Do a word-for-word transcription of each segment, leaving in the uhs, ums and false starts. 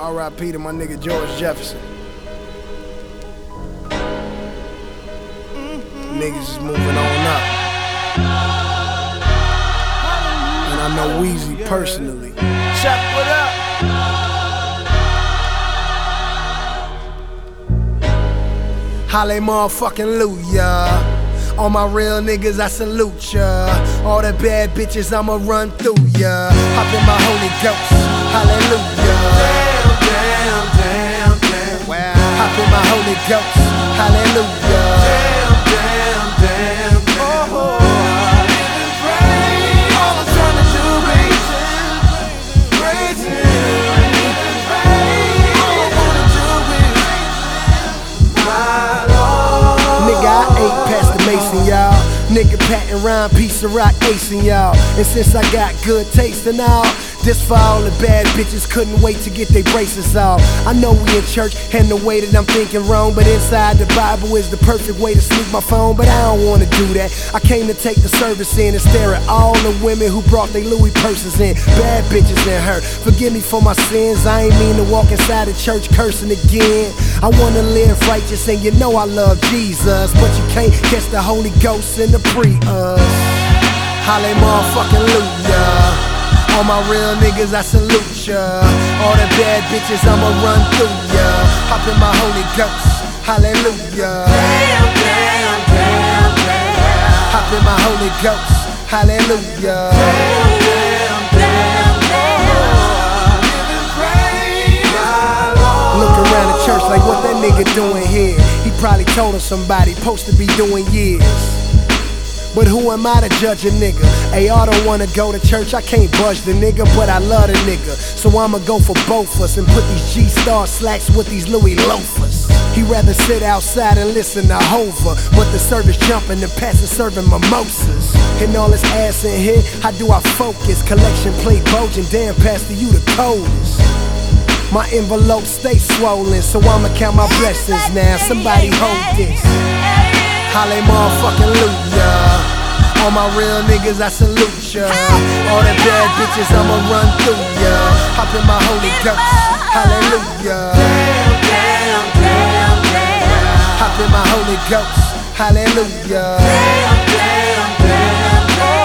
R I P to my nigga George Jefferson. Mm-hmm. Niggas is moving on up. And I know Weezy personally. Chuck, what up? Halle motherfucking Luya. All my real niggas, I salute ya. All the bad bitches, I'ma run through ya. Hop in my Holy Ghost, hallelujah. Damn, damn, damn, damn. Wow. Hop in my Holy Ghost, hallelujah. Damn, damn, damn, damn. Oh, all I'm trying to do is praise Him. All I wanna do is my Lord. Nigga, I ate past the Mason, y'all. Nigga patting rhyme, piece of rock acing, y'all. And since I got good taste and all, this for all the bad bitches couldn't wait to get their braces off. I know we in church and the way that I'm thinking wrong, but inside the Bible is the perfect way to sneak my phone. But I don't wanna do that. I came to take the service in and stare at all the women who brought their Louis purses in. Bad bitches in her. Forgive me for my sins. I ain't mean to walk inside the church cursing again. I wanna live righteous and you know I love Jesus, but you can't catch the Holy Ghost in the Prius. Halle motherfucking Luya. All my real niggas, I salute ya. All the bad bitches, I'ma run through ya. Hop in my Holy Ghost, hallelujah. Damn, damn, damn, damn. Hop in my Holy Ghost, hallelujah. Damn, damn, damn, damn. Giving praise, my Lord. Look around the church like what that nigga doing here. He probably told him somebody supposed to be doing years. But who am I to judge a nigga? Ay, I don't wanna go to church, I can't budge the nigga, but I love the nigga. So I'ma go for both us and put these G-Star slacks with these Louis loafers. He rather sit outside and listen to Hova, but the service jumping, the pastor serving mimosas. And all this ass in here, how do I focus? Collection plate bulging, damn pastor, you the coldest. My envelope stay swollen, so I'ma count my blessings now. Somebody hold this. Halle motherfucking Luya. All my real niggas, I salute ya. All the bad bitches, I'ma run through ya. Hop in my Holy Ghost, hallelujah. Damn, damn, damn, damn. Hop in my Holy Ghost, hallelujah. Damn, damn, damn,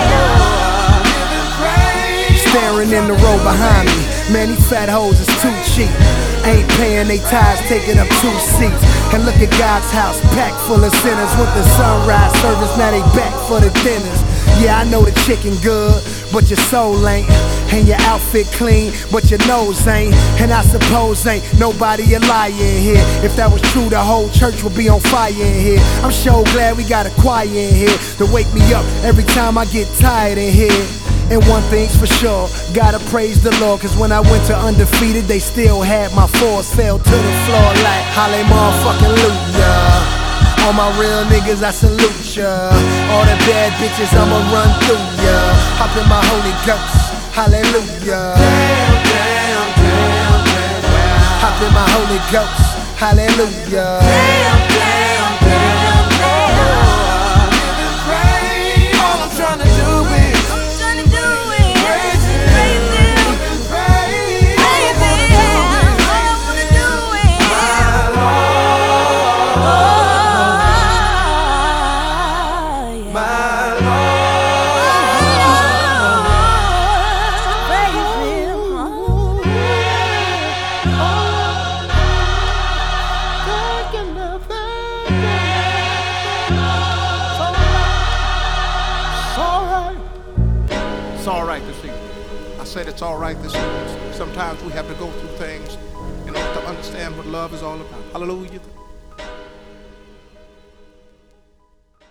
damn. Giving praise. Staring in the row behind me, man, these fat hoes is too cheap. Ain't paying they tithes, taking up two seats. And look at God's house, packed full of sinners. With the sunrise service, now they back for the dinners. Yeah, I know the chicken good, but your soul ain't. And your outfit clean, but your nose ain't. And I suppose ain't nobody a liar in here. If that was true, the whole church would be on fire in here. I'm so glad we got a choir in here to wake me up every time I get tired in here. And one thing's for sure, gotta praise the Lord, cause when I went to undefeated, they still had my force, fell to the floor like Halle motherfucking Luya. All my real niggas, I salute ya. All the bad bitches, I'ma run through ya. Hop in my Holy Ghost, hallelujah. Damn, damn, damn, damn. Hop in my Holy Ghost, hallelujah. Damn, damn, damn, damn. Giving praise. All I'm trying to do is praise Him. Giving praise. All I wanna do is my Lord, my It's all right this evening. I said it's all right this evening. Sometimes we have to go through things in order to understand what love is all about. Hallelujah.